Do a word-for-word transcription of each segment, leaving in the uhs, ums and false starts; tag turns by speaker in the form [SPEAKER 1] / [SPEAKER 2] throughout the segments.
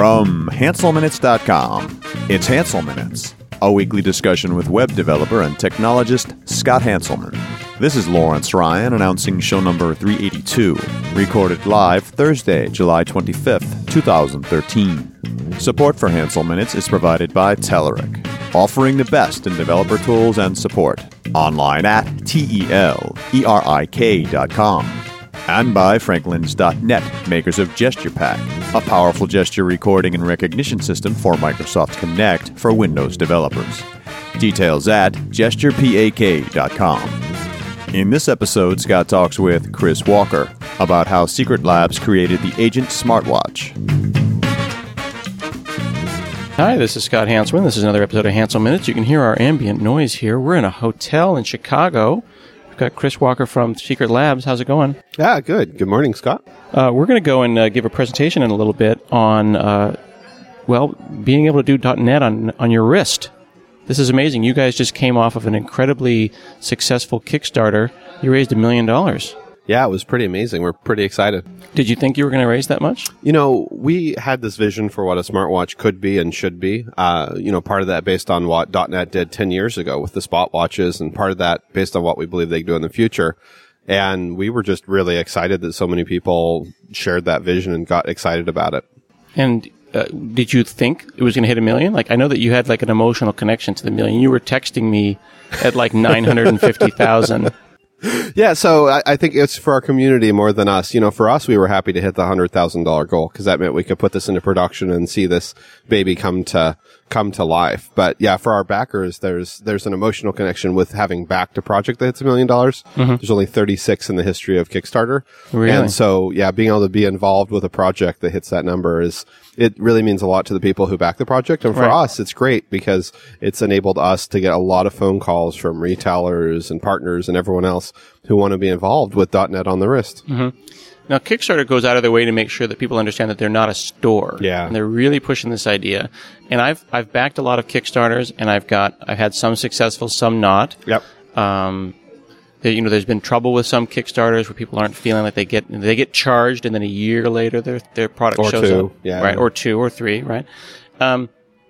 [SPEAKER 1] From Hansel Minutes dot com, it's Hansel Minutes, a weekly discussion with web developer and technologist Scott Hanselman. This is Lawrence Ryan announcing show number three eighty-two, recorded live Thursday, July twenty-fifth, twenty thirteen. Support for Hansel Minutes is provided by Telerik, offering the best in developer tools and support. Online at T E L E R I K dot com. And by Franklins dot net, makers of GesturePak, a powerful gesture recording and recognition system for Microsoft Connect for Windows developers. Details at gesture pak dot com. In this episode, Scott talks with Chris Walker about how Secret Labs created the Agent smartwatch.
[SPEAKER 2] Hi, this is Scott Hanselman. This is another episode of Hansel Minutes. You can hear our ambient noise here. We're in a hotel in Chicago. We've got Chris Walker from Secret Labs. How's it going?
[SPEAKER 3] Yeah, good. Good morning, Scott.
[SPEAKER 2] Uh, we're going to go and uh, give a presentation in a little bit on, uh, well, being able to do .NET on, on your wrist. This is amazing. You guys just came off of an incredibly successful Kickstarter. You raised a million dollars.
[SPEAKER 3] Yeah, it was pretty amazing. We're pretty excited.
[SPEAKER 2] Did you think you were going to raise that much?
[SPEAKER 3] You know, we had this vision for what a smartwatch could be and should be. Uh, you know, part of that based on what .NET did ten years ago with the spot watches, and part of that based on what we believe they can do in the future. And we were just really excited that so many people shared that vision and got excited about it.
[SPEAKER 2] And uh, did you think it was going to hit a million? Like, I know that you had like an emotional connection to the million. You were texting me at like nine hundred fifty thousand.
[SPEAKER 3] Yeah, so I, I think it's for our community more than us. You know, for us, we were happy to hit the one hundred thousand dollars goal because that meant we could put this into production and see this baby come to come to life. But yeah, for our backers, there's there's an emotional connection with having backed a project that hits a million dollars. There's only thirty-six in the history of Kickstarter.
[SPEAKER 2] Really?
[SPEAKER 3] And so, yeah, being able to be involved with a project that hits that number is, it really means a lot to the people who back the project. And for
[SPEAKER 2] Right.
[SPEAKER 3] us, it's great because it's enabled us to get a lot of phone calls from retailers and partners and everyone else who want to be involved with .NET on the wrist.
[SPEAKER 2] Mm-hmm. Now, Kickstarter goes out of their way to make sure that people understand that they're not a store.
[SPEAKER 3] Yeah.
[SPEAKER 2] And they're really pushing this idea. And I've I've backed a lot of Kickstarters, and I've got I've had some successful, some not.
[SPEAKER 3] Yep.
[SPEAKER 2] Um, there, you know, there's been trouble with some Kickstarters where people aren't feeling like they get they get charged, and then a year later their their product
[SPEAKER 3] Or
[SPEAKER 2] shows
[SPEAKER 3] two,
[SPEAKER 2] up.
[SPEAKER 3] yeah.
[SPEAKER 2] Right. Or two or three. Right. Um,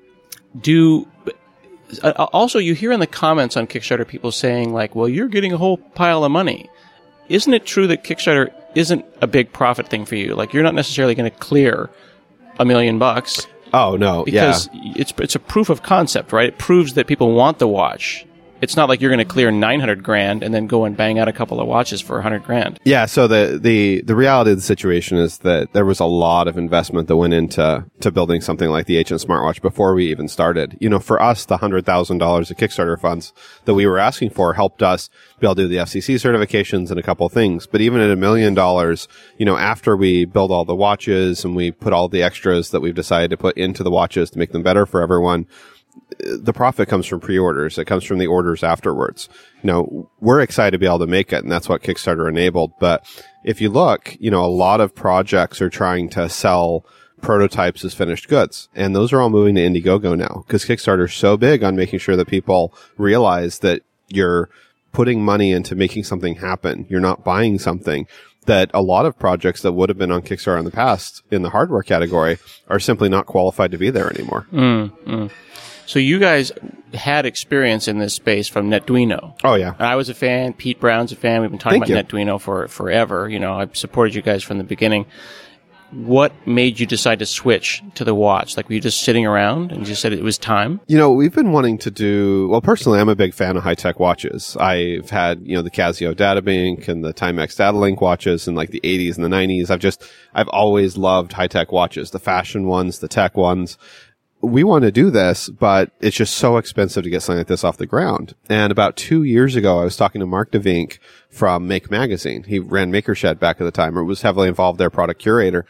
[SPEAKER 2] do. Uh, also, you hear in the comments on Kickstarter people saying like, "Well, you're getting a whole pile of money." Isn't it true that Kickstarter isn't a big profit thing for you? Like, you're not necessarily going to clear a million bucks.
[SPEAKER 3] Oh, no.
[SPEAKER 2] Because
[SPEAKER 3] yeah.
[SPEAKER 2] it's it's a proof of concept, right? It proves that people want the watch. It's not like you're going to clear nine hundred grand and then go and bang out a couple of watches for one hundred grand.
[SPEAKER 3] Yeah, so the, the, the reality of the situation is that there was a lot of investment that went into to building something like the Agent smartwatch before we even started. You know, for us, the one hundred thousand dollars of Kickstarter funds that we were asking for helped us be able to do the F C C certifications and a couple of things. But even at a million dollars, you know, after we build all the watches and we put all the extras that we've decided to put into the watches to make them better for everyone, the profit comes from pre-orders. It comes from the orders afterwards. You know, we're excited to be able to make it, and that's what Kickstarter enabled. But if you look, you know, a lot of projects are trying to sell prototypes as finished goods, and those are all moving to Indiegogo now because Kickstarter is so big on making sure that people realize that you're putting money into making something happen. You're not buying something. That a lot of projects that would have been on Kickstarter in the past in the hardware category are simply not qualified to be there anymore.
[SPEAKER 2] Mm, mm. So you guys had experience in this space from NetDuino.
[SPEAKER 3] Oh, yeah.
[SPEAKER 2] And I was a fan. Pete Brown's a fan. We've been talking
[SPEAKER 3] Thank
[SPEAKER 2] about
[SPEAKER 3] you.
[SPEAKER 2] NetDuino for forever. You know, I've supported you guys from the beginning. What made you decide to switch to the watch? Like, were you just sitting around and you just said it was time?
[SPEAKER 3] You know, we've been wanting to do, well, personally, I'm a big fan of high-tech watches. I've had, you know, the Casio DataBank and the Timex DataLink watches in like the eighties and the nineties. I've just, I've always loved high-tech watches, the fashion ones, the tech ones. We want to do this, but it's just so expensive to get something like this off the ground. And about two years ago, I was talking to Mark DeVink from Make Magazine. He ran Makershed back at the time, or was heavily involved there, product curator.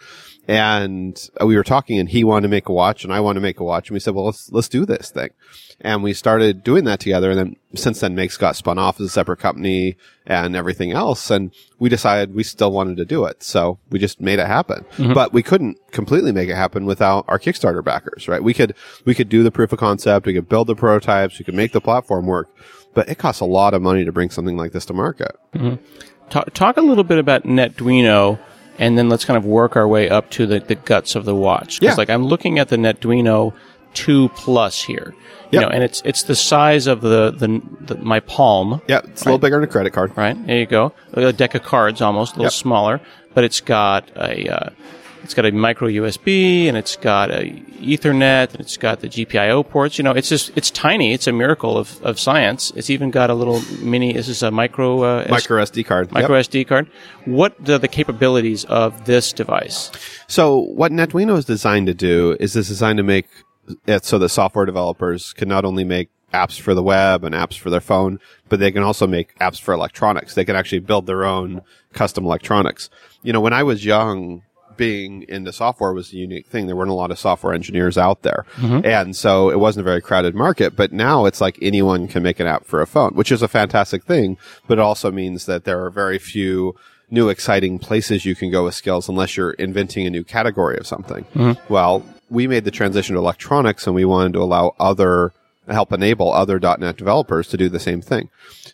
[SPEAKER 3] And we were talking, and he wanted to make a watch, and I wanted to make a watch. And we said, well, let's, let's do this thing. And we started doing that together. And then since then, Makes got spun off as a separate company and everything else. And we decided we still wanted to do it. So we just made it happen. Mm-hmm. But we couldn't completely make it happen without our Kickstarter backers, right? We could, we could do the proof of concept. We could build the prototypes. We could make the platform work. But it costs a lot of money to bring something like this to market.
[SPEAKER 2] Mm-hmm. Talk, talk a little bit about NetDuino and then let's kind of work our way up to the, the guts of the watch. 'Cause
[SPEAKER 3] Yeah.
[SPEAKER 2] like I'm looking at the Netduino two Plus here, you
[SPEAKER 3] Yep.
[SPEAKER 2] know, and it's it's the size of the the, the my palm.
[SPEAKER 3] Yeah, it's a little bigger than a credit card.
[SPEAKER 2] Right, there you go. A deck of cards, almost a little
[SPEAKER 3] Yep.
[SPEAKER 2] smaller, but it's got a uh, it's got a micro U S B, and it's got a Ethernet, and it's got the G P I O ports. You know, it's just it's tiny. It's a miracle of, of science. It's even got a little mini. This is a micro uh,
[SPEAKER 3] Micro S D card.
[SPEAKER 2] micro
[SPEAKER 3] Yep.
[SPEAKER 2] S D card. What are the capabilities of this device?
[SPEAKER 3] So what Netduino is designed to do is it's designed to make it so that software developers can not only make apps for the web and apps for their phone, but they can also make apps for electronics. They can actually build their own custom electronics. You know, when I was young, being into software was a unique thing. There weren't a lot of software engineers out there. Mm-hmm. And so it wasn't a very crowded market, but now it's like anyone can make an app for a phone, which is a fantastic thing, but it also means that there are very few new exciting places you can go with skills unless you're inventing a new category of something. Mm-hmm. Well, we made the transition to electronics, and we wanted to allow other, help enable other .NET developers to do the same thing.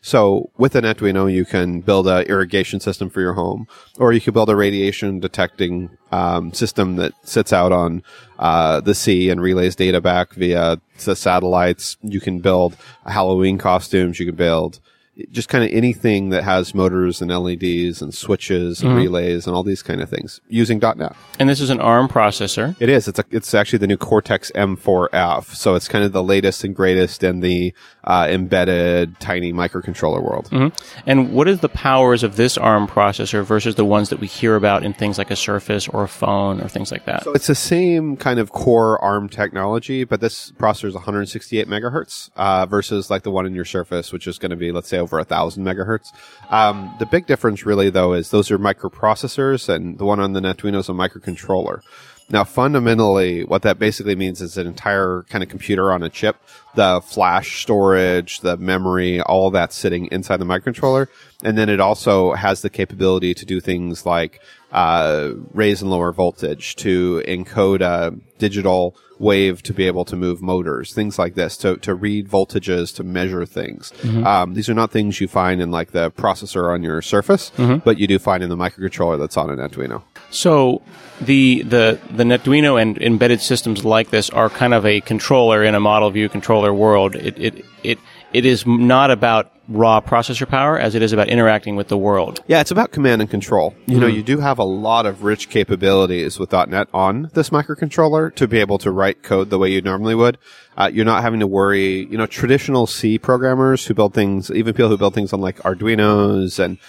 [SPEAKER 3] So with a Netduino, you can build an irrigation system for your home, or you can build a radiation detecting um, system that sits out on uh, the sea and relays data back via the satellites. You can build Halloween costumes. You can build just kind of anything that has motors and L E Ds and switches and mm-hmm. relays and all these kind of things using .NET.
[SPEAKER 2] And this is an ARM processor.
[SPEAKER 3] It is. It's a, it's actually the new Cortex M four F. So it's kind of the latest and greatest in the uh, embedded tiny microcontroller world.
[SPEAKER 2] Mm-hmm. And what is the powers of this ARM processor versus the ones that we hear about in things like a Surface or a phone or things like that?
[SPEAKER 3] So it's the same kind of core ARM technology, but this processor is one hundred sixty-eight megahertz uh, versus like the one in your Surface, which is going to be, let's say, over a thousand megahertz. Um, the big difference really though is those are microprocessors, and the one on the Netduino is a microcontroller. Now, fundamentally, what that basically means is an entire kind of computer on a chip, the flash storage, the memory, all that sitting inside the microcontroller. And then it also has the capability to do things like uh, raise and lower voltage, to encode a digital wave to be able to move motors, things like this, to, to read voltages, to measure things. Mm-hmm. Um, these are not things you find in like the processor on your Surface, mm-hmm. but you do find in the microcontroller that's on a Netduino.
[SPEAKER 2] So the the the Netduino and embedded systems like this are kind of a controller in a model view controller world. It it it it is not about raw processor power as it is about interacting with the world.
[SPEAKER 3] Yeah, it's about command and control. You mm-hmm. know, you do have a lot of rich capabilities with .NET on this microcontroller to be able to write code the way you normally would. Uh, you're not having to worry, you know, traditional C programmers who build things, even people who build things on like Arduinos and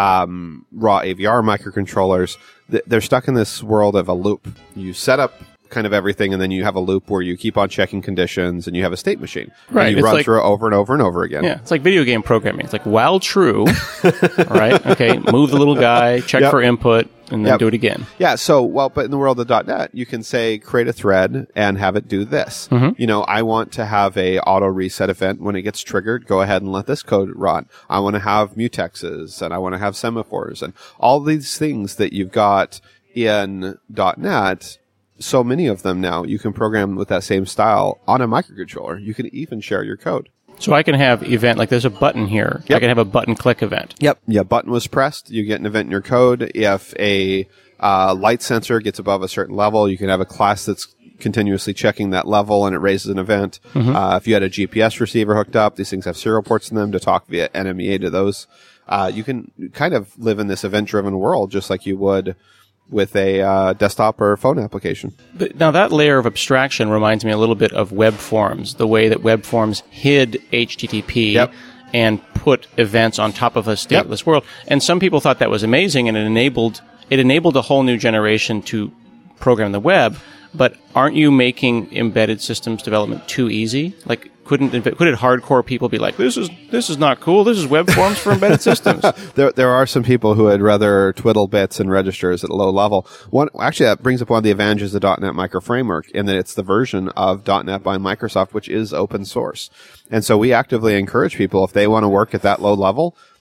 [SPEAKER 3] um, raw A V R microcontrollers, th- they're stuck in this world of a loop. You set up kind of everything, and then you have a loop where you keep on checking conditions, and you have a state machine.
[SPEAKER 2] Right.
[SPEAKER 3] And you
[SPEAKER 2] it's
[SPEAKER 3] run
[SPEAKER 2] like,
[SPEAKER 3] through it over and over and over again.
[SPEAKER 2] Yeah, it's like video game programming. It's like, while true, right? Okay, move the little guy, check
[SPEAKER 3] Yep.
[SPEAKER 2] for input, and then
[SPEAKER 3] Yep.
[SPEAKER 2] do it again.
[SPEAKER 3] Yeah, so, well, but in the world of .NET, you can say, create a thread and have it do this. Mm-hmm. You know, I want to have a auto reset event when it gets triggered. Go ahead and let this code run. I want to have mutexes, and I want to have semaphores, and all these things that you've got in .NET. So many of them now you can program with that same style on a microcontroller. You can even share your code.
[SPEAKER 2] So I can have event, like there's a button here.
[SPEAKER 3] Yep.
[SPEAKER 2] I can have a button click event.
[SPEAKER 3] Yep. Yeah, button was pressed. You get an event in your code. If a uh, light sensor gets above a certain level, you can have a class that's continuously checking that level, and it raises an event. Mm-hmm. Uh, if you had a G P S receiver hooked up, these things have serial ports in them to talk via N M E A to those. Uh, you can kind of live in this event-driven world just like you would with a uh, desktop or phone application.
[SPEAKER 2] But now that layer of abstraction reminds me a little bit of web forms, the way that web forms hid H T T P
[SPEAKER 3] Yep.
[SPEAKER 2] and put events on top of a stateless
[SPEAKER 3] Yep.
[SPEAKER 2] world. And some people thought that was amazing, and it enabled it enabled a whole new generation to program the web. But aren't you making embedded systems development too easy? Like, couldn't couldn't hardcore people be like, this is this is not cool. This is web forms for embedded systems.
[SPEAKER 3] There, there are some people who would rather twiddle bits and registers at a low level. One, actually, that brings up one of the advantages of .NET Micro Framework, in that it's the version of .NET by Microsoft, which is open source. And so we actively encourage people, if they want to work at that low level,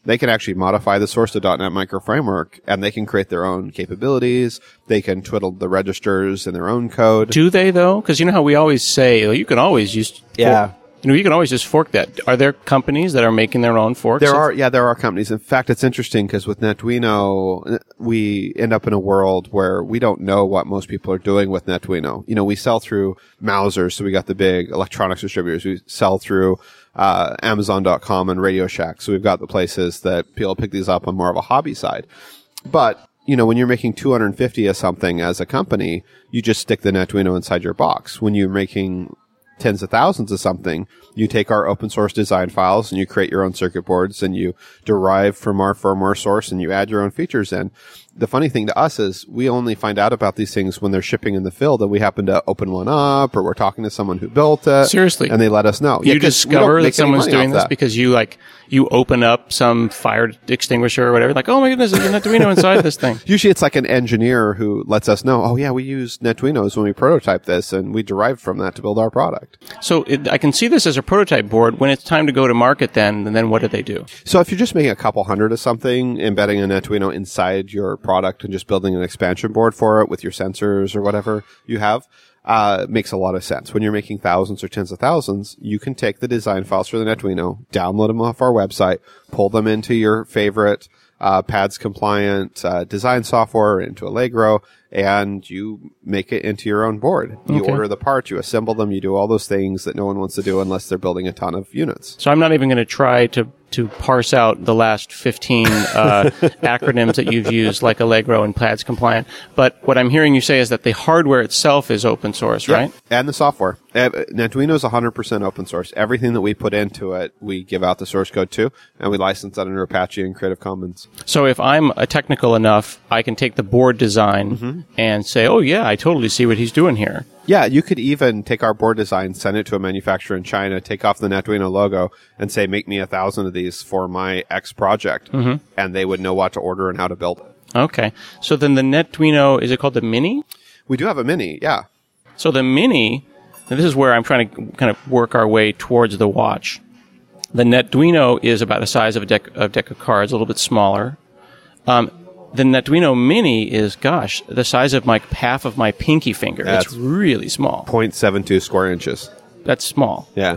[SPEAKER 3] they can actually modify the source to .dot net Micro framework, and they can create their own capabilities. They can twiddle the registers in their own code.
[SPEAKER 2] Do they, though? Because you know how we always say, well, you can always use...
[SPEAKER 3] Yeah.
[SPEAKER 2] For- You know, you can always just fork that. Are there companies that are making their own forks?
[SPEAKER 3] There are, yeah, there are companies. In fact, it's interesting because with Netduino, we end up in a world where we don't know what most people are doing with Netduino. You know, we sell through Mouser, so we got the big electronics distributors. We sell through uh, Amazon dot com and Radio Shack, so we've got the places that people pick these up on more of a hobby side. But you know, when you're making two hundred fifty of something as a company, you just stick the Netduino inside your box. When you're making tens of thousands of something, you take our open source design files and you create your own circuit boards and you derive from our firmware source and you add your own features in. The funny thing to us is we only find out about these things when they're shipping in the field and we happen to open one up or we're talking to someone who built it.
[SPEAKER 2] Seriously.
[SPEAKER 3] And they let us know.
[SPEAKER 2] You
[SPEAKER 3] yeah,
[SPEAKER 2] discover that someone's doing this
[SPEAKER 3] that.
[SPEAKER 2] because you like, you open up some fire extinguisher or whatever, like, oh my goodness, there's a Netduino inside this thing.
[SPEAKER 3] Usually it's like an engineer who lets us know, oh yeah, we use Netduinos when we prototype this and we derived from that to build our product.
[SPEAKER 2] So it, I can see this as a prototype board. When it's time to go to market then, and then what do they do?
[SPEAKER 3] So if you're just making a couple hundred of something, embedding a Netduino inside your product and just building an expansion board for it with your sensors or whatever you have, uh, makes a lot of sense. When you're making thousands or tens of thousands, you can take the design files for the Netduino, download them off our website, pull them into your favorite uh, P A D S compliant uh, design software, into Allegro, and you make it into your own board. You
[SPEAKER 2] Okay.
[SPEAKER 3] order the parts, you assemble them, you do all those things that no one wants to do unless they're building a ton of units.
[SPEAKER 2] So I'm not even going to try to to parse out the last fifteen uh, acronyms that you've used, like Allegro and P A D S compliant. But what I'm hearing you say is that the hardware itself is open source, right?
[SPEAKER 3] Yeah, and the software. Uh, Netduino is one hundred percent open source. Everything that we put into it, we give out the source code to, and we license that under Apache and Creative Commons.
[SPEAKER 2] So if I'm a technical enough, I can take the board design
[SPEAKER 3] Mm-hmm.
[SPEAKER 2] and say, oh yeah, I totally see what he's doing here.
[SPEAKER 3] Yeah, you could even take our board design, send it to a manufacturer in China, take off the Netduino logo, and say, make me a thousand of these for my X project. Mm-hmm. And they would know what to order and how to build it.
[SPEAKER 2] Okay. So then the Netduino, is it called the Mini?
[SPEAKER 3] We do have a Mini, yeah.
[SPEAKER 2] So the Mini, and this is where I'm trying to kind of work our way towards the watch. The Netduino is about the size of a deck, a deck of cards, a little bit smaller. Um, the Netduino Mini is, gosh, the size of my half of my pinky finger.
[SPEAKER 3] That's
[SPEAKER 2] it's really small.
[SPEAKER 3] zero point seven two square inches.
[SPEAKER 2] That's small.
[SPEAKER 3] Yeah.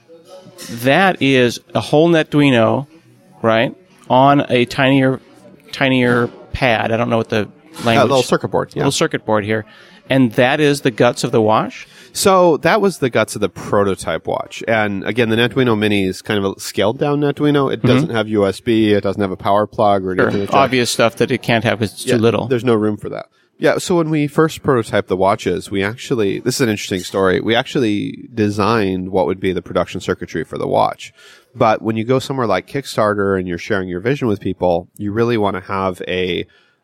[SPEAKER 2] That is a whole Netduino, right, on a tinier, tinier pad. I don't know what the language.
[SPEAKER 3] A little circuit board, yeah.
[SPEAKER 2] Little circuit board here. And that is the guts of the watch?
[SPEAKER 3] So that was the guts of the prototype watch. And again, the Netduino Mini is kind of a scaled down Netduino. It doesn't have U S B. It doesn't have a power plug or anything.
[SPEAKER 2] Sure. Obvious stuff that it can't have because it's
[SPEAKER 3] Yeah,
[SPEAKER 2] too little.
[SPEAKER 3] There's no room for that. Yeah, so when we first prototyped the watches, we actually, this is an interesting story, we actually designed what would be the production circuitry for the watch. But when you go somewhere like Kickstarter and you're sharing your vision with people, you really want to have a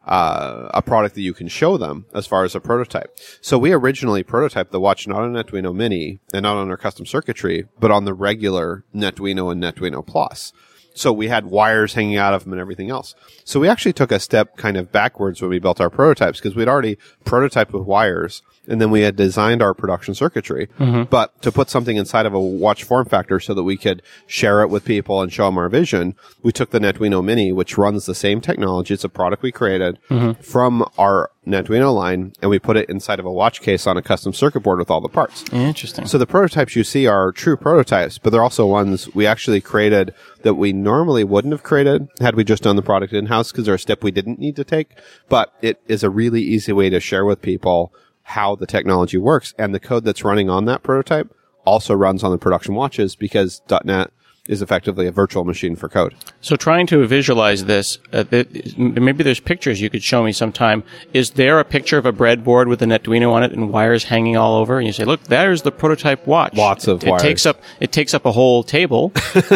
[SPEAKER 3] uh, a product that you can show them as far as a prototype. So we originally prototyped the watch not on Netduino Mini and not on our custom circuitry, but on the regular Netduino and Netduino Plus. So we had wires hanging out of them and everything else. So we actually took a step kind of backwards when we built our prototypes because we'd already prototyped with wires and then we had designed our production circuitry. Mm-hmm. But to put something inside of a watch form factor so that we could share it with people and show them our vision, we took the Netduino Mini, which runs the same technology. It's a product we created mm-hmm. from our Netduino line, and we put it inside of a watch case on a custom circuit board with all the parts.
[SPEAKER 2] Interesting.
[SPEAKER 3] So the prototypes you see are true prototypes, but they're also ones we actually created that we normally wouldn't have created had we just done the product in-house because they're a step we didn't need to take. But it is a really easy way to share with people how the technology works. And the code that's running on that prototype also runs on the production watches because .dot net is effectively a virtual machine for code.
[SPEAKER 2] So trying to visualize this, uh, th- maybe there's pictures you could show me sometime. Is there a picture of a breadboard with a Netduino on it and wires hanging all over? And you say, look, there's the prototype watch.
[SPEAKER 3] Lots of
[SPEAKER 2] it,
[SPEAKER 3] wires.
[SPEAKER 2] It takes up, it takes up a whole table,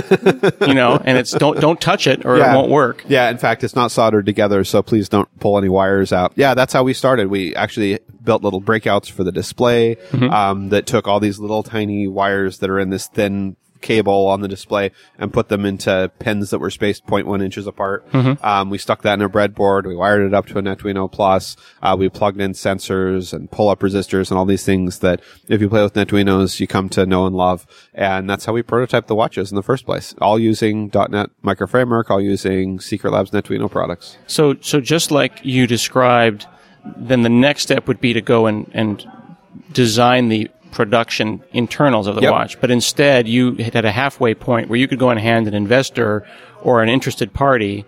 [SPEAKER 2] you know, and it's don't, don't touch it or
[SPEAKER 3] Yeah.
[SPEAKER 2] it won't work.
[SPEAKER 3] Yeah, in fact, it's not soldered together, so please don't pull any wires out. Yeah, that's how we started. We actually built little breakouts for the display mm-hmm. um, that took all these little tiny wires that are in this thin cable on the display and put them into pins that were spaced zero point one inches apart.
[SPEAKER 2] Mm-hmm.
[SPEAKER 3] Um, we stuck that in a breadboard. We wired it up to a Netduino Plus. Uh, we plugged in sensors and pull-up resistors and all these things that if you play with Netduinos, you come to know and love. And that's how we prototyped the watches in the first place. All using .dot net Micro Framework, all using Secret Labs Netduino products.
[SPEAKER 2] So, so just like you described, then the next step would be to go and, and design the production internals of the
[SPEAKER 3] Yep.
[SPEAKER 2] watch. But instead, you had a halfway point where you could go and hand an investor or an interested party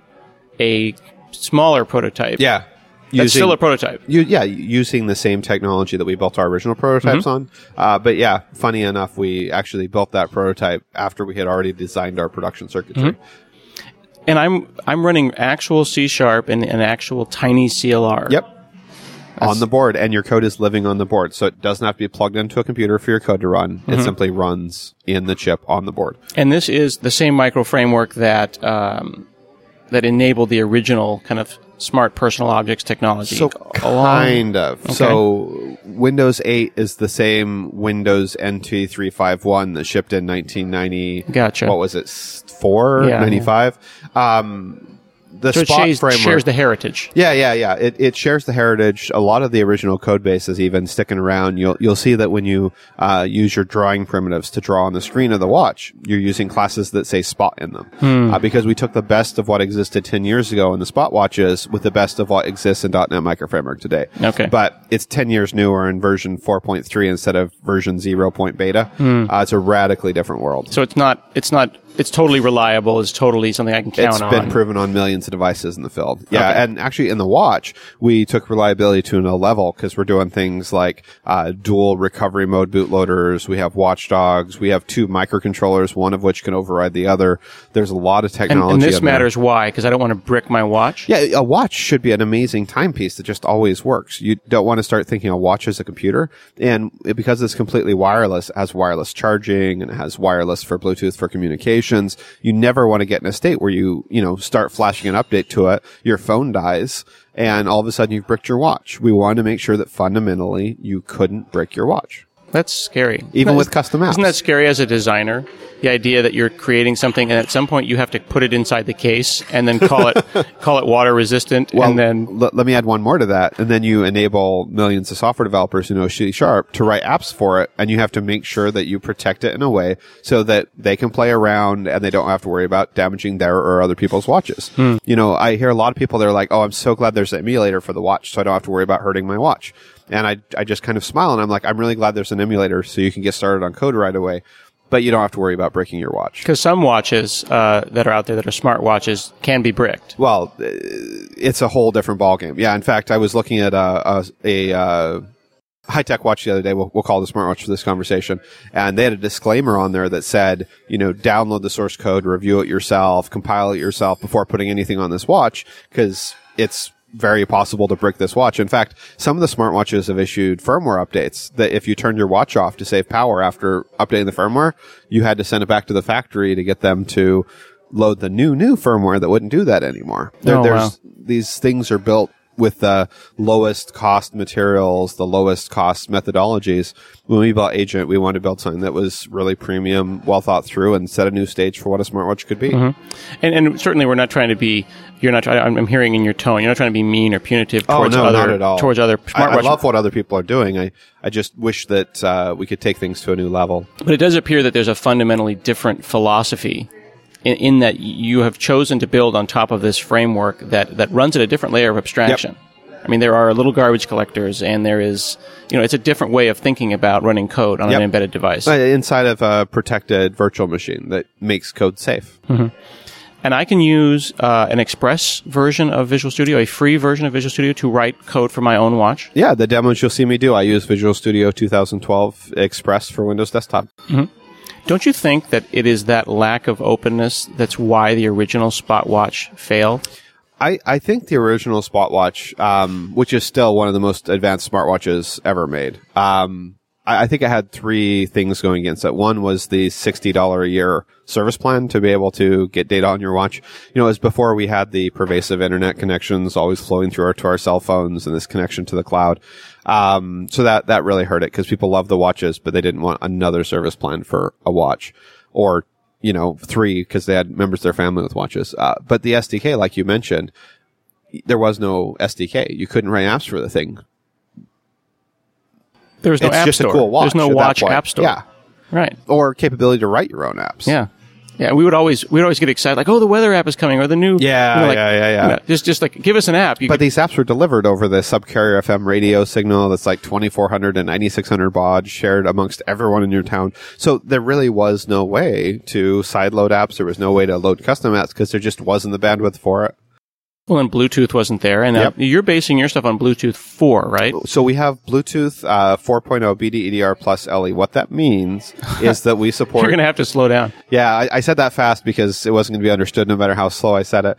[SPEAKER 2] a smaller prototype.
[SPEAKER 3] Yeah.
[SPEAKER 2] That's still a prototype.
[SPEAKER 3] You, yeah, using the same technology that we built our original prototypes
[SPEAKER 2] Mm-hmm.
[SPEAKER 3] on. Uh, but yeah, funny enough, we actually built that prototype after we had already designed our production circuitry.
[SPEAKER 2] Mm-hmm. And I'm I'm running actual C Sharp and an actual tiny C L R.
[SPEAKER 3] Yep. On the board, and your code is living on the board. So it doesn't have to be plugged into a computer for your code to run.
[SPEAKER 2] Mm-hmm.
[SPEAKER 3] It simply runs in the chip on the board.
[SPEAKER 2] And this is the same micro framework that um, that enabled the original kind of smart personal objects technology.
[SPEAKER 3] So kind of.
[SPEAKER 2] Okay.
[SPEAKER 3] So Windows eight is the same Windows N T three fifty-one that shipped in nineteen ninety.
[SPEAKER 2] Gotcha.
[SPEAKER 3] What was it? four?
[SPEAKER 2] Yeah,
[SPEAKER 3] ninety-five? Um, the
[SPEAKER 2] So it
[SPEAKER 3] Spot
[SPEAKER 2] shares,
[SPEAKER 3] framework.
[SPEAKER 2] shares the heritage.
[SPEAKER 3] Yeah, yeah, yeah. It it shares the heritage. A lot of the original code base is even sticking around. You'll you'll see that when you uh, use your drawing primitives to draw on the screen of the watch, you're using classes that say Spot in them.
[SPEAKER 2] Hmm.
[SPEAKER 3] Uh, because we took the best of what existed ten years ago in the Spot watches with the best of what exists in .dot net Micro Framework today.
[SPEAKER 2] Okay.
[SPEAKER 3] But it's ten years newer in version four point three instead of version zero point beta.
[SPEAKER 2] Hmm.
[SPEAKER 3] Uh, it's a radically different world.
[SPEAKER 2] So it's not it's not it's totally reliable. It's totally something I can count
[SPEAKER 3] It's
[SPEAKER 2] on.
[SPEAKER 3] been proven on millions of devices in the field. Yeah,
[SPEAKER 2] Okay.
[SPEAKER 3] and actually in the watch, we took reliability to another level because we're doing things like uh, dual recovery mode bootloaders. We have watchdogs. We have two microcontrollers, one of which can override the other. There's a lot of
[SPEAKER 2] and,
[SPEAKER 3] technology.
[SPEAKER 2] and this
[SPEAKER 3] in there.
[SPEAKER 2] matters why? Because I don't want to brick my watch.
[SPEAKER 3] Yeah, a watch should be an amazing timepiece that just always works. You don't want to start thinking a watch as a computer. And it, because it's completely wireless, it has wireless charging and it has wireless for Bluetooth for communications. You never want to get in a state where you, you know, start flashing an update to it, your phone dies, and all of a sudden you've bricked your watch. We wanted to make sure that fundamentally you couldn't brick your watch.
[SPEAKER 2] That's scary.
[SPEAKER 3] Even
[SPEAKER 2] Isn't
[SPEAKER 3] with
[SPEAKER 2] that-
[SPEAKER 3] custom apps.
[SPEAKER 2] Isn't that scary as a designer? The idea that you're creating something and at some point you have to put it inside the case and then call it call it water resistant
[SPEAKER 3] Well,
[SPEAKER 2] and then
[SPEAKER 3] l- let me add one more to that. And then you enable millions of software developers who know C Sharp to write apps for it. And you have to make sure that you protect it in a way so that they can play around and they don't have to worry about damaging their or other people's watches.
[SPEAKER 2] Hmm.
[SPEAKER 3] You know, I hear a lot of people, they're like, oh, I'm so glad there's an emulator for the watch so I don't have to worry about hurting my watch. And I, I just kind of smile and I'm like, I'm really glad there's an emulator so you can get started on code right away. But you don't have to worry about breaking your watch.
[SPEAKER 2] because some watches uh, that are out there that are smart watches can be bricked.
[SPEAKER 3] Well, uh, it's a whole different ballgame. Yeah, in fact, I was looking at a, a, a uh, high-tech watch the other day. We'll, we'll call it a smartwatch for this conversation. And they had a disclaimer on there that said, you know, download the source code, review it yourself, compile it yourself before putting anything on this watch, because it's very possible to brick this watch. In fact, some of the smartwatches have issued firmware updates that if you turned your watch off to save power after updating the firmware, you had to send it back to the factory to get them to load the new, new firmware that wouldn't do that anymore. There,
[SPEAKER 2] Oh,
[SPEAKER 3] there's,
[SPEAKER 2] wow.
[SPEAKER 3] These things are built with the lowest cost materials, the lowest cost methodologies. When we built Agent, we wanted to build something that was really premium, well thought through, and set a new stage for what a smartwatch could be.
[SPEAKER 2] Mm-hmm. And, and certainly we're not trying to be, you're not, I'm, I'm hearing in your tone, you're not trying to be mean or punitive
[SPEAKER 3] Oh,
[SPEAKER 2] towards
[SPEAKER 3] no,
[SPEAKER 2] other,
[SPEAKER 3] not at all.
[SPEAKER 2] towards other
[SPEAKER 3] I, I
[SPEAKER 2] smartwatch.
[SPEAKER 3] love what other people are doing. I, I just wish that uh, we could take things to a new level.
[SPEAKER 2] But it does appear that there's a fundamentally different philosophy in, in that you have chosen to build on top of this framework that, that runs at a different layer of abstraction.
[SPEAKER 3] Yep.
[SPEAKER 2] I mean, there are little garbage collectors, and there is, you know, it's a different way of thinking about running code on
[SPEAKER 3] Yep.
[SPEAKER 2] an embedded device.
[SPEAKER 3] Uh, inside of a protected virtual machine that makes code safe.
[SPEAKER 2] Mm-hmm. And I can use uh, an Express version of Visual Studio, a free version of Visual Studio, to write code for my own watch.
[SPEAKER 3] Yeah, the demos you'll see me do, I use Visual Studio twenty twelve Express for Windows Desktop.
[SPEAKER 2] Mm-hmm. Don't you think that it is that lack of openness that's why the original Spot watch failed?
[SPEAKER 3] I, I think the original Spot watch, um, which is still one of the most advanced smartwatches ever made, um, I, I think it had three things going against it. One was the sixty dollars a year service plan to be able to get data on your watch. You know, it was before we had the pervasive internet connections always flowing through our, to our cell phones and this connection to the cloud. Um, so that, that really hurt it because people love the watches, but they didn't want another service plan for a watch or, you know, three because they had members of their family with watches. Uh, but the S D K, like you mentioned, there was no S D K. You couldn't write apps for the thing.
[SPEAKER 2] There was no
[SPEAKER 3] it's
[SPEAKER 2] app
[SPEAKER 3] just
[SPEAKER 2] store.
[SPEAKER 3] a cool watch.
[SPEAKER 2] There's no
[SPEAKER 3] at that
[SPEAKER 2] watch
[SPEAKER 3] point.
[SPEAKER 2] app store.
[SPEAKER 3] Yeah.
[SPEAKER 2] Right.
[SPEAKER 3] Or capability to write your own apps.
[SPEAKER 2] Yeah. Yeah, we would always we would always get excited, like, oh, the weather app is coming, or the new
[SPEAKER 3] Yeah,
[SPEAKER 2] you know, like,
[SPEAKER 3] yeah, yeah, yeah.
[SPEAKER 2] You know, just just like give us an app. You
[SPEAKER 3] But
[SPEAKER 2] could,
[SPEAKER 3] these apps were delivered over the subcarrier F M radio signal that's like twenty-four hundred and ninety-six hundred baud shared amongst everyone in your town. So there really was no way to sideload apps. There was no way to load custom apps because there just wasn't the bandwidth for it.
[SPEAKER 2] well, and Bluetooth wasn't there, and uh,
[SPEAKER 3] Yep.
[SPEAKER 2] you're basing your stuff on Bluetooth four, right?
[SPEAKER 3] So we have Bluetooth uh, four point oh B D E D R plus L E. What that means is that we support...
[SPEAKER 2] You're going to have to slow down.
[SPEAKER 3] Yeah, I, I said that fast because it wasn't going to be understood no matter how slow I said it.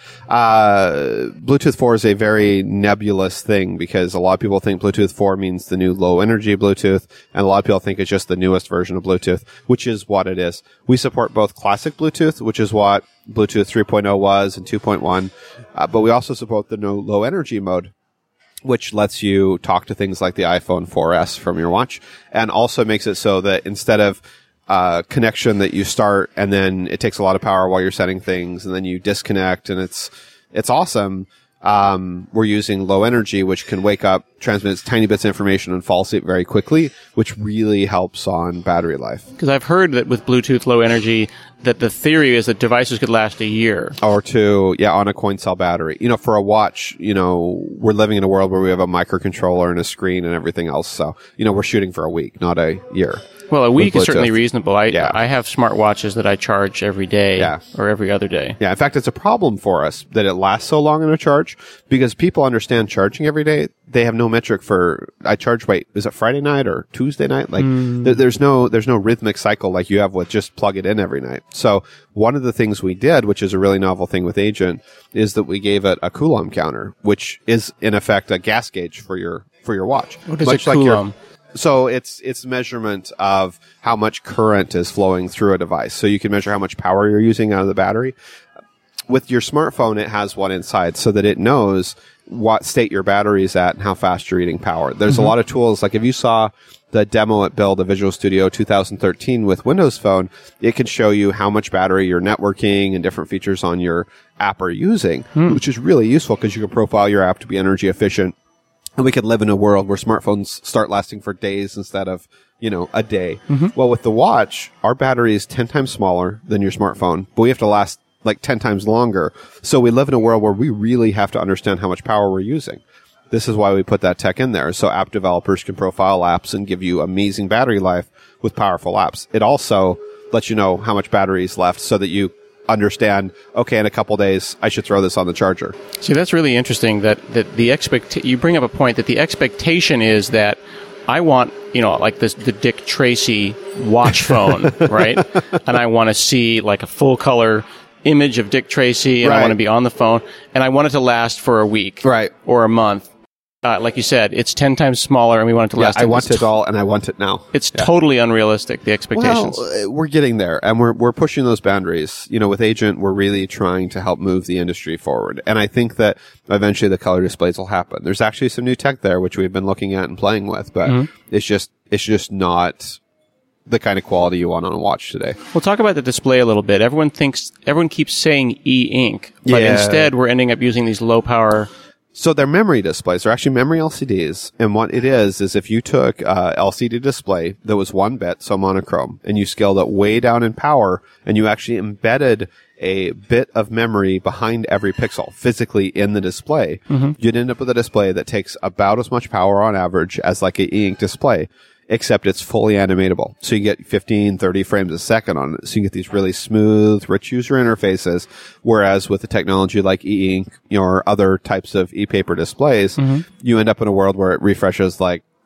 [SPEAKER 3] Uh, Bluetooth four is a very nebulous thing because a lot of people think Bluetooth four means the new low energy Bluetooth, and a lot of people think it's just the newest version of Bluetooth, which is what it is. We support both classic Bluetooth, which is what Bluetooth three point oh was and two point one, uh, but we also support the no low energy mode, which lets you talk to things like the iPhone four S from your watch, and also makes it so that instead of uh, connection that you start and then it takes a lot of power while you're setting things and then you disconnect and it's it's awesome. Um, we're using low energy, which can wake up, transmit tiny bits of information and fall asleep very quickly, which really helps on battery life.
[SPEAKER 2] Because I've heard that with Bluetooth low energy, that the theory is that devices could last a year.
[SPEAKER 3] Or two, yeah, on a coin cell battery. You know, for a watch, you know, we're living in a world where we have a microcontroller and a screen and everything else. So, you know, we're shooting for a week, not a year.
[SPEAKER 2] Well, a week is
[SPEAKER 3] Bluetooth.
[SPEAKER 2] certainly reasonable. I
[SPEAKER 3] Yeah.
[SPEAKER 2] I have smartwatches that I charge every day
[SPEAKER 3] Yeah.
[SPEAKER 2] or every other day.
[SPEAKER 3] Yeah, in fact, it's a problem for us that it lasts so long in a charge because people understand charging every day. They have no metric for, I charge, wait, is it Friday night or Tuesday night? Like,
[SPEAKER 2] Mm.
[SPEAKER 3] th- there's no, there's no rhythmic cycle like you have with just plug it in every night. So one of the things we did, which is a really novel thing with Agent, is that we gave it a Coulomb counter, which is in effect a gas gauge for your, for your watch.
[SPEAKER 2] What is
[SPEAKER 3] Much
[SPEAKER 2] a
[SPEAKER 3] like your-
[SPEAKER 2] Coulomb?
[SPEAKER 3] So it's it's measurement of how much current is flowing through a device. So you can measure how much power you're using out of the battery. With your smartphone, it has one inside so that it knows what state your battery is at and how fast you're eating power. There's
[SPEAKER 2] Mm-hmm.
[SPEAKER 3] a lot of tools. Like if you saw the demo at Build, a Visual Studio two thousand thirteen with Windows Phone, it can show you how much battery you're networking and different features on your app are using,
[SPEAKER 2] Hmm.
[SPEAKER 3] which is really useful because you can profile your app to be energy efficient. And we could live in a world where smartphones start lasting for days instead of, you know, a day.
[SPEAKER 2] Mm-hmm.
[SPEAKER 3] Well, with the watch, our battery is ten times smaller than your smartphone, but we have to last like ten times longer. So we live in a world where we really have to understand how much power we're using. This is why we put that tech in there. So app developers can profile apps and give you amazing battery life with powerful apps. It also lets you know how much battery is left so that you understand, okay, in a couple days, I should throw this on the charger.
[SPEAKER 2] See, that's really interesting that, that the expect you bring up a point that the expectation is that I want, you know, like this, the Dick Tracy watch phone, right? And I want to see like a full color image of Dick Tracy and I
[SPEAKER 3] Right.
[SPEAKER 2] want to be on the phone and I want it to last for a week
[SPEAKER 3] Right.
[SPEAKER 2] or a month. Uh, like you said, it's ten times smaller and we want it to
[SPEAKER 3] Yeah,
[SPEAKER 2] last.
[SPEAKER 3] I want
[SPEAKER 2] it's
[SPEAKER 3] it all and I want it now.
[SPEAKER 2] It's totally unrealistic, the expectations.
[SPEAKER 3] Well, uh, we're getting there, and we're we're pushing those boundaries. You know, with Agent, we're really trying to help move the industry forward, and I think that eventually the color displays will happen. There's actually some new tech there which we've been looking at and playing with, but
[SPEAKER 2] Mm-hmm.
[SPEAKER 3] it's just it's just not the kind of quality you want on a watch today.
[SPEAKER 2] We'll talk about the display a little bit. Everyone thinks, everyone keeps saying e-ink, but
[SPEAKER 3] Yeah.
[SPEAKER 2] instead we're ending up using these low power.
[SPEAKER 3] So they're memory displays. They're actually memory L C Ds. And what it is, is if you took a L C D display that was one bit, so monochrome, and you scaled it way down in power, and you actually embedded a bit of memory behind every pixel physically in the display, you'd end up with a display that takes about as much power on average as like a e-ink display, except it's fully animatable. So you get fifteen, thirty frames a second on it. So you get these really smooth, rich user interfaces. Whereas with a technology like e-ink, you know, or other types of e-paper displays, you end up in a world where it refreshes like,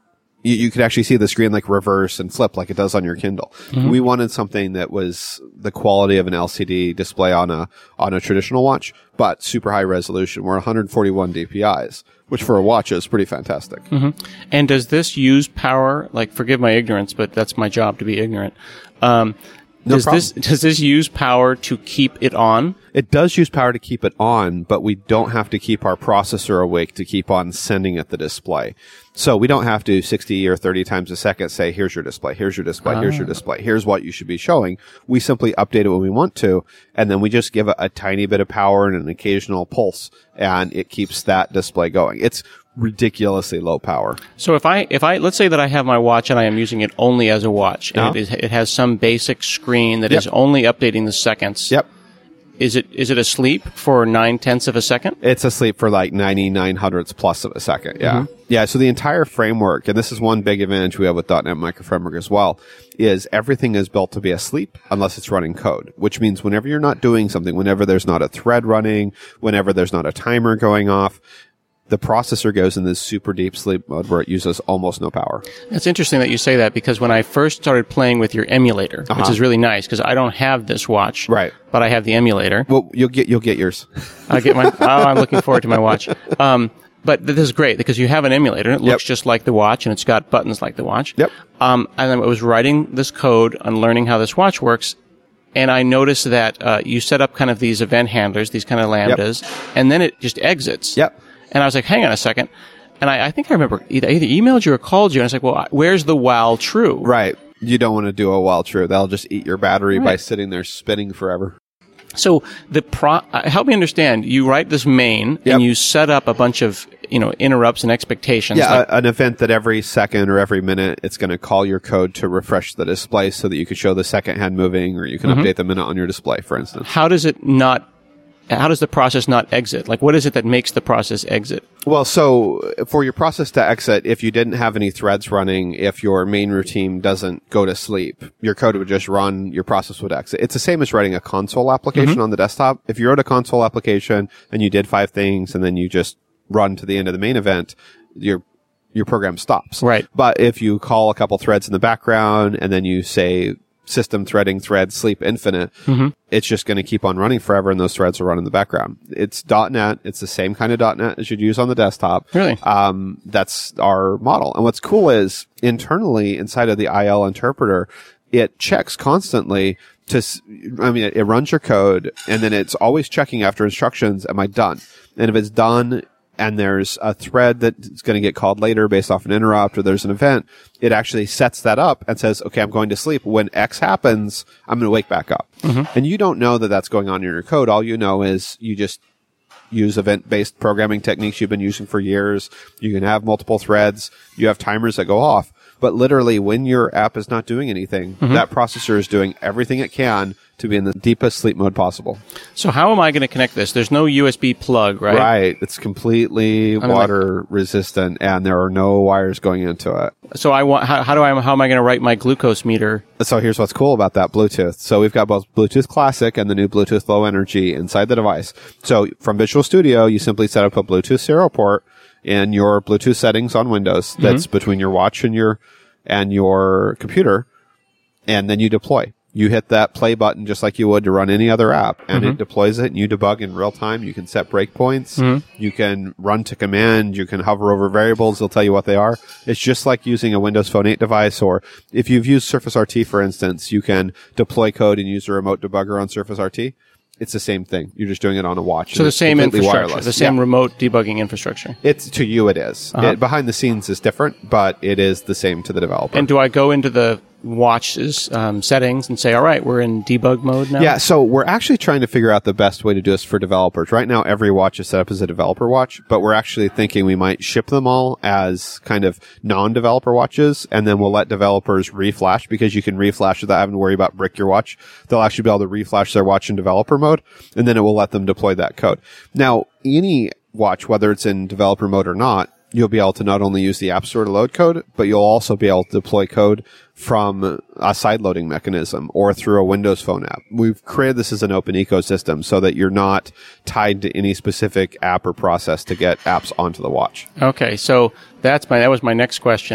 [SPEAKER 3] You, you could actually see the screen like reverse and flip like it does on your Kindle. Mm-hmm. We wanted something that was the quality of an L C D display on a on a traditional watch, but super high resolution. We're one hundred forty-one D P Is, which for a watch is pretty fantastic.
[SPEAKER 2] Mm-hmm. And does this use power? Like, forgive my ignorance, but that's my job to be ignorant. Um,
[SPEAKER 3] No
[SPEAKER 2] does
[SPEAKER 3] problem.
[SPEAKER 2] this does this use power to keep it on?
[SPEAKER 3] It does use power to keep it on, but we don't have to keep our processor awake to keep on sending it the display. So we don't have to sixty or thirty times a second say, here's your display, here's your display,
[SPEAKER 2] Ah.
[SPEAKER 3] here's your display, here's what you should be showing. We simply update it when we want to, and then we just give it a tiny bit of power and an occasional pulse, and it keeps that display going. It's ridiculously low power.
[SPEAKER 2] So if I if I let's say that I have my watch and I am using it only as a watch, and
[SPEAKER 3] Uh-huh.
[SPEAKER 2] it, is, it has some basic screen that
[SPEAKER 3] Yep.
[SPEAKER 2] is only updating the seconds.
[SPEAKER 3] Yep.
[SPEAKER 2] Is it is it asleep for nine tenths of a second?
[SPEAKER 3] It's asleep for like ninety-nine hundredths plus of a second. Yeah.
[SPEAKER 2] Mm-hmm.
[SPEAKER 3] Yeah. So the entire framework, and this is one big advantage we have with .dot net Microframework as well, is everything is built to be asleep unless it's running code, which means whenever you're not doing something, whenever there's not a thread running, whenever there's not a timer going off, the processor goes in this super deep sleep mode where it uses almost no power.
[SPEAKER 2] It's interesting that you say that, because when I first started playing with your emulator,
[SPEAKER 3] Uh-huh.
[SPEAKER 2] which is really nice because I don't have this watch,
[SPEAKER 3] Right.
[SPEAKER 2] but I have the emulator.
[SPEAKER 3] Well, you'll get, you'll get yours.
[SPEAKER 2] I get my. Oh, I'm looking forward to my watch. Um, but this is great because you have an emulator. And it looks
[SPEAKER 3] Yep.
[SPEAKER 2] just like the watch, and it's got buttons like the watch.
[SPEAKER 3] Yep.
[SPEAKER 2] Um, and I was writing this code on learning how this watch works, and I noticed that uh, you set up kind of these event handlers, these kind of lambdas, and then it just exits.
[SPEAKER 3] Yep.
[SPEAKER 2] And I was like, hang on a second. And I, I think I remember either, either emailed you or called you, and I was like, well, where's the while true?
[SPEAKER 3] Right. You don't want to do a while true. That'll just eat your battery by
[SPEAKER 2] Right.
[SPEAKER 3] sitting there spinning forever.
[SPEAKER 2] So the pro, uh, help me understand. You write this main,
[SPEAKER 3] Yep.
[SPEAKER 2] and you set up a bunch of, you know, interrupts and expectations.
[SPEAKER 3] Yeah,
[SPEAKER 2] like-
[SPEAKER 3] a, an event that every second or every minute it's going to call your code to refresh the display so that you can show the second hand moving, or you can update the minute on your display, for instance.
[SPEAKER 2] how does it not? How does the process not exit? Like, what is it that makes the process exit?
[SPEAKER 3] Well, so for your process to exit, if you didn't have any threads running, if your main routine doesn't go to sleep, your code would just run, your process would exit. It's the same as writing a console application
[SPEAKER 2] Mm-hmm.
[SPEAKER 3] on the desktop. If you wrote a console application and you did five things and then you just run to the end of the main event, your your program stops.
[SPEAKER 2] Right.
[SPEAKER 3] But if you call a couple threads in the background and then you say system threading thread sleep infinite,
[SPEAKER 2] Mm-hmm.
[SPEAKER 3] it's just going to keep on running forever, and those threads will run in the background. It's .dot net. It's the same kind of .dot net as you'd use on the desktop.
[SPEAKER 2] Really?
[SPEAKER 3] Um, that's our model. And what's cool is internally inside of the I L interpreter, it checks constantly to, s- I mean, it, it runs your code, and then it's always checking after instructions, am I done? And if it's done, and there's a thread that's going to get called later based off an interrupt, or there's an event, it actually sets that up and says, okay, I'm going to sleep. When X happens, I'm going to wake back up. Mm-hmm. And you don't know that that's going on in your code. All you know is you just use event-based programming techniques you've been using for years. You can have multiple threads. You have timers that go off. But literally, when your app is not doing anything,
[SPEAKER 2] Mm-hmm.
[SPEAKER 3] that processor is doing everything it can to be in the deepest sleep mode possible.
[SPEAKER 2] So how am I going to connect this? There's no U S B plug, right?
[SPEAKER 3] Right. It's completely
[SPEAKER 2] mean,
[SPEAKER 3] water resistant, and there are no wires going into it.
[SPEAKER 2] So I want. How, how do I? How am I going to write my glucose meter?
[SPEAKER 3] So here's what's cool about that Bluetooth. So we've got both Bluetooth Classic and the new Bluetooth Low Energy inside the device. So from Visual Studio, you simply set up a Bluetooth serial port in your Bluetooth settings on Windows that's
[SPEAKER 2] Mm-hmm.
[SPEAKER 3] between your watch and your and your computer, and then you deploy. You hit that play button just like you would to run any other app, and
[SPEAKER 2] Mm-hmm.
[SPEAKER 3] it deploys it, and you debug in real time. You can set breakpoints.
[SPEAKER 2] Mm-hmm.
[SPEAKER 3] You can run to command. You can hover over variables. They'll tell you what they are. It's just like using a Windows Phone eight device, or if you've used Surface R T, for instance, you can deploy code and use a remote debugger on Surface R T. It's the same thing. You're just doing it on a watch.
[SPEAKER 2] So
[SPEAKER 3] and
[SPEAKER 2] the
[SPEAKER 3] it's
[SPEAKER 2] same
[SPEAKER 3] completely
[SPEAKER 2] infrastructure,
[SPEAKER 3] wireless.
[SPEAKER 2] the same
[SPEAKER 3] Yeah.
[SPEAKER 2] remote debugging infrastructure.
[SPEAKER 3] It's to you. It is.
[SPEAKER 2] Uh-huh.
[SPEAKER 3] It, behind the scenes is different, but it is the same to the developer.
[SPEAKER 2] And do I go into the watch's um, settings and say, all right, we're in debug mode now?
[SPEAKER 3] Yeah, so we're actually trying to figure out the best way to do this for developers. Right now, every watch is set up as a developer watch, but we're actually thinking we might ship them all as kind of non-developer watches, and then we'll let developers reflash, because you can reflash without having to worry about brick your watch. They'll actually be able to reflash their watch in developer mode, and then it will let them deploy that code. Now, any watch, whether it's in developer mode or not, you'll be able to not only use the App Store to load code, but you'll also be able to deploy code from a side loading mechanism or through a Windows Phone app. We've created this as an open ecosystem so that you're not tied to any specific app or process to get apps onto the watch.
[SPEAKER 2] Okay, so that's my that was my next question.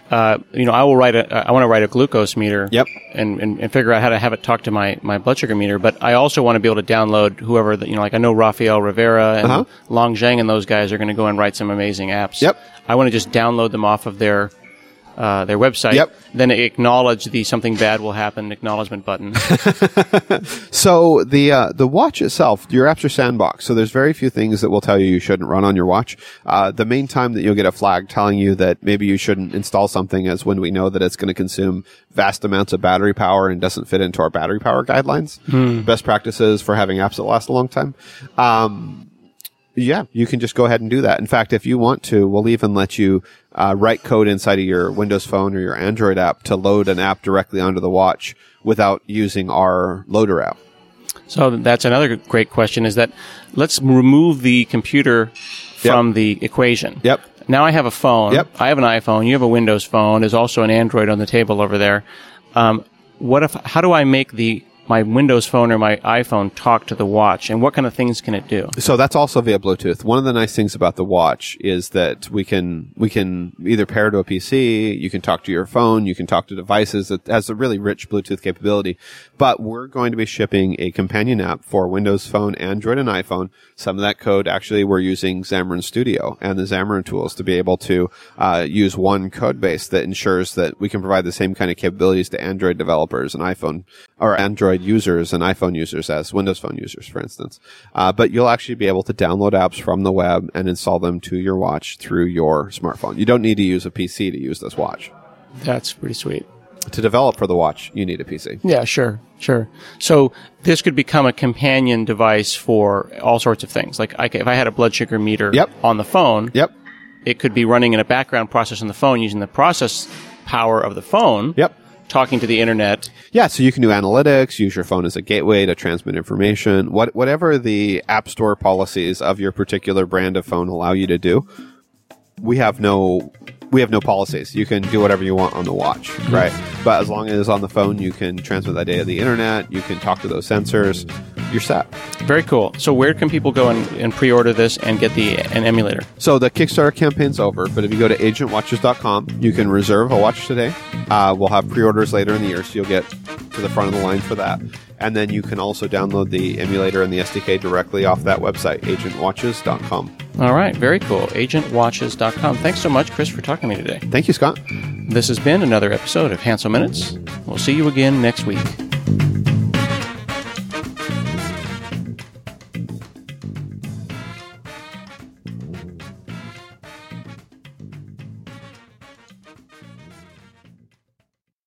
[SPEAKER 2] uh, you know, I will write a, I want to write a glucose meter.
[SPEAKER 3] Yep.
[SPEAKER 2] And, and, and figure out how to have it talk to my, my blood sugar meter. But I also want to be able to download whoever, the, you know, like I know Rafael Rivera and
[SPEAKER 3] Uh-huh.
[SPEAKER 2] Long Zheng and those guys are going to go and write some amazing apps.
[SPEAKER 3] Yep.
[SPEAKER 2] I want to just download them off of their, uh, their website.
[SPEAKER 3] Yep.
[SPEAKER 2] Then acknowledge the something bad will happen acknowledgement button.
[SPEAKER 3] So the uh, the watch itself, your apps are sandbox. So there's very few things that will tell you you shouldn't run on your watch. Uh, the main time that you'll get a flag telling you that maybe you shouldn't install something is when we know that it's going to consume vast amounts of battery power and doesn't fit into our battery power guidelines.
[SPEAKER 2] Hmm.
[SPEAKER 3] Best practices for having apps that last a long time. Um, Yeah, you can just go ahead and do that. In fact, if you want to, we'll even let you uh, write code inside of your Windows Phone or your Android app to load an app directly onto the watch without using our loader app.
[SPEAKER 2] So that's another great question is that let's remove the computer from
[SPEAKER 3] Yep.
[SPEAKER 2] the equation.
[SPEAKER 3] Yep.
[SPEAKER 2] Now I have a phone.
[SPEAKER 3] Yep.
[SPEAKER 2] I have an iPhone. You have a Windows phone. There's also an Android on the table over there. Um, what if, how do I make the my Windows phone or my iPhone talk to the watch, and what kind of things can it do?
[SPEAKER 3] So that's also via Bluetooth. One of the nice things about the watch is that we can we can either pair to a P C, you can talk to your phone, you can talk to devices. It has a really rich Bluetooth capability. But we're going to be shipping a companion app for Windows Phone, Android, and iPhone. Some of that code, actually, we're using Xamarin Studio and the Xamarin tools to be able to uh, use one code base that ensures that we can provide the same kind of capabilities to Android developers and iPhone or Android users and iPhone users as Windows Phone users, for instance. Uh, but you'll actually be able to download apps from the web and install them to your watch through your smartphone. You don't need to use a P C to use this watch.
[SPEAKER 2] That's pretty sweet.
[SPEAKER 3] To develop for the watch, you need a P C.
[SPEAKER 2] Yeah, sure, sure. So this could become a companion device for all sorts of things. Like I c if I had a blood sugar meter
[SPEAKER 3] Yep.
[SPEAKER 2] on the phone,
[SPEAKER 3] Yep.
[SPEAKER 2] it could be running in a background process on the phone using the process power of the phone.
[SPEAKER 3] Yep.
[SPEAKER 2] Talking to the internet.
[SPEAKER 3] Yeah, so you can do analytics, use your phone as a gateway to transmit information. What, whatever the App Store policies of your particular brand of phone allow you to do, we have no we have no policies. You can do whatever you want on the watch, right? But as long as on the phone, you can transmit that data to the internet, you can talk to those sensors, you're set.
[SPEAKER 2] Very cool. So where can people go and, and pre-order this and get the an emulator?
[SPEAKER 3] So the Kickstarter campaign's over, but if you go to agent watches dot com, you can reserve a watch today. Uh, we'll have pre-orders later in the year, so you'll get to the front of the line for that. And then you can also download the emulator and the S D K directly off that website, agent watches dot com.
[SPEAKER 2] All right. Very cool. agent watches dot com. Thanks so much, Chris, for talking to me today.
[SPEAKER 3] Thank you, Scott.
[SPEAKER 2] This has been another episode of Hansel Minutes. We'll see you again next week.